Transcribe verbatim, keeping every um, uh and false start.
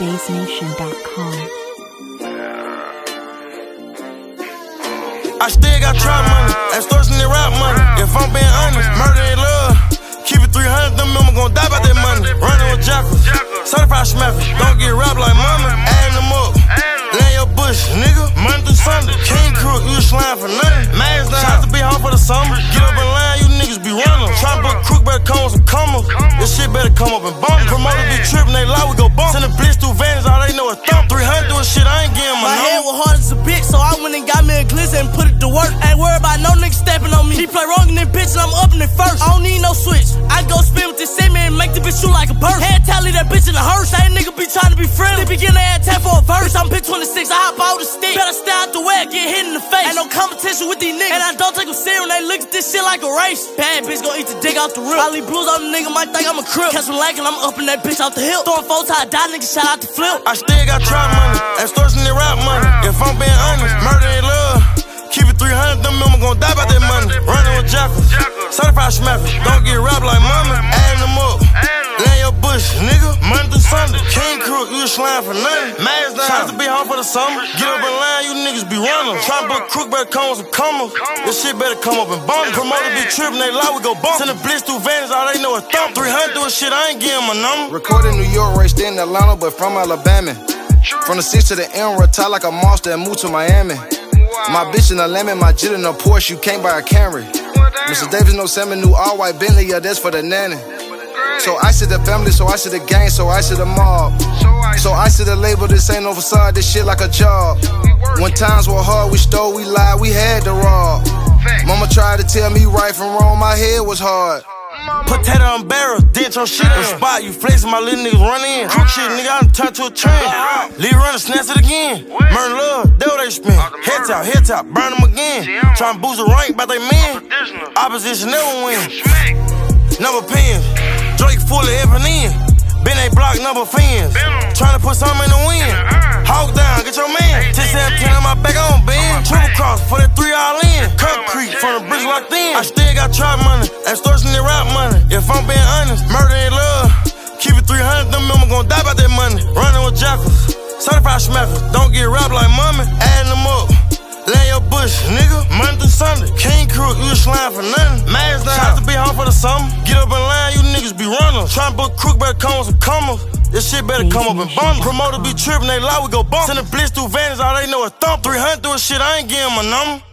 bass nation dot com. I still got trap money, extortion and rap money. If I'm being honest, murder ain't love. Keep it three hundred, them men gon' die by that money. Running with jackals, certified schmackers. Don't get robbed like mama, adding them up. Lay your bush, nigga, Monday through Sunday. King Crook, you a slime for nothing. Mags down, shots to be home for the summer. Get up in line, you niggas be running. Try to book crook, better come with some commas. This shit better come up and bump. Promoters be trippin', they lie, we go bump. Send a blitz through Vans, all they know is thump. three hundred doing shit, I ain't getting my My number. head was hard as a bitch, so I went and got me a glizzy and put it to work. Ain't worried about no nigga stepping on me. He play wrong in this bitch and I'm up in it first. I don't need no switch. I go spin with this segment and make the bitch shoot like a bird. Head tally that bitch in the hearse. That nigga be trying to be friendly. They begin to add ten for a verse. I'm bitch twenty-six, I hop out the stick. Better stay out the way, get hit in the face. Ain't no competition with these niggas. And I don't take them serious when they look at this shit like a race. Bad bitch gon' eat the dick out the rip. I leave blues on the nigga, might think I'm a crip. Catch some lacking, I'm up in that bitch out the hill. Throwing four tie die, nigga, shout out the flip. I still got trap money, extortion and rap money. If I'm being honest, murder ain't love. Keep it three hundred, them men gon' die by that money. Running with jackals, certified schmackers. Don't get robbed like mama, adding them up. Lay your bush, nigga, Monday through Sunday. King Crook, you a slime for nothing. Mags down, shots to be home for the summer. Get up in line, you niggas be running. Try to book crook, better come with some commas. This shit better come up and bump. Promoters be trippin', they lie, we go bump. Send a blitz through Vans, all they know is thump. three hundred doing shit, I ain't getting my number. Recorded in New York, raised in Atlanta, but from Alabama. From the six to the M, retire like a monster and move to Miami. My bitch in a lemon, my jet in a Porsche, you can't buy a Camry. Mister Davis, no salmon, new all white Bentley, yeah, that's for the nanny. So I see the family, so I see the gang, so I see the mob. So I see the label, this ain't no facade, this shit like a job. When times were hard, we stole, we lied, we had to rob. Mama tried to tell me right from wrong, my head was hard. Potato on barrel, dent your shit on spot. You flexin', my little niggas run in. Crook shit, nigga, I done turned to a trend. Leave running, snatch it again. Murder love, that's what they spin. Head top, head top, burn them again. Tryna boost the rank by they men. Opposition never win. Number pins, Drake full of F and N. Been a block, number fins. Tryna put something in the wind. Hawk down, get your man. ten seventeen on my back on bend. Triple cross for that three all in. Concrete from the bridge locked in. I still got trap money, extortion and rap money. If I'm being honest, murder ain't love. Keep it three hundred, them men gon' die by that money. Running with jackals, certified schmackers. Don't get robbed like mama, adding them up. Lay your bush, nigga, Monday through Sunday. King Crook, you a slime for nothing. Mags down, shots to be home for the summer. Get up in line, you niggas be running. Try to book crook, better come with some commas. This shit better come up and bump. Promoters be trippin', they lie, we go bump. Send a blitz through Vans, all they know is thump. three hundred doing shit, I ain't getting my number.